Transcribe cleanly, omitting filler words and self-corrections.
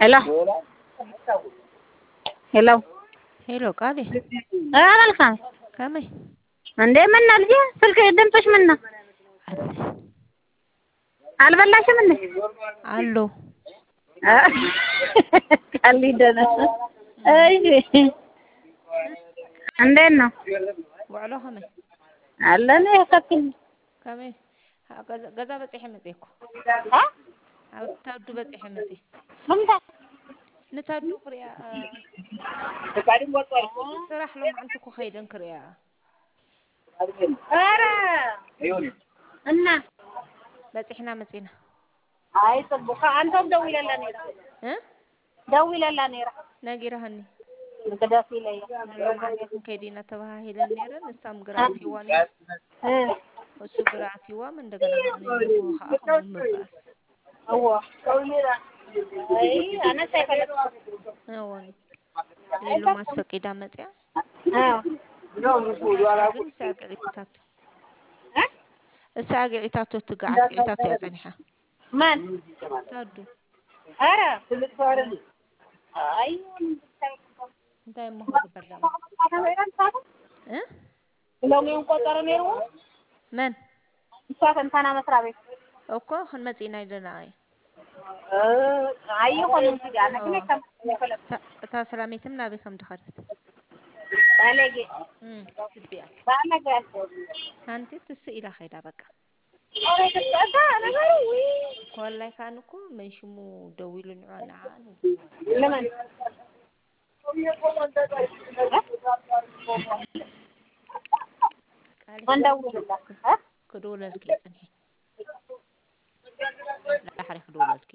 hello hello hello قالي الخان كمي እንዴ ምን ነው ልጄ ስልክ ድምፅሽ ምን ነው አልበላሽም እንዴ አሎ ቀልደና እሺ እንዴት ነው ወዕሎ ከመይ አለና ያከክኝ ከመይ ገዛ በጽሕ መጽይኩ ኣብ ታዱ በጽሕ መጽይ ምንታ ንታዱ ክሪያ ስራሕ ሎማዓንቲ እኮ ከይደን ክሪያ ኧረ እና በጽሕና መጽና አይ ጽቡቅ አንተም ደውለላ ነይራ ደውለላ ነይራ ነጊረህኒ ግዳፊ ላይ ሎማዓንቲ ከይዲና ተባሂለን ነይረን እሳም ግራቲዋን እሱ ግራቲዋም እንደገና እኔ ከአኸሙ መባስ هو አይ አና ሳይፈልግ አዎን ሌሎ ማስፈቂዳ መጽያ ግን ሳገሪታት ሳገሪታት ትጋዓት ገሪታት ያጸንሐ ማን ታዱ አረ አይ እንታይ መሆን በላም ለምን ቆጠረ ነይሩ ማን እንታና መስራ ቤት እኮ ከመጽና ይደናይ አይሆን እንግዲህ አነከለ ታሰላሜትም ናቤ ከም ድኸደት ባለጌ ትቢያ ባለጌ አንተ ትስኢላ ኸይዳ በቃ ኮላይ ካንኩ መንሽሙ ደውሉን ዓና ለምን ወንዳውላ كدولة الكيسني لا حريق دولة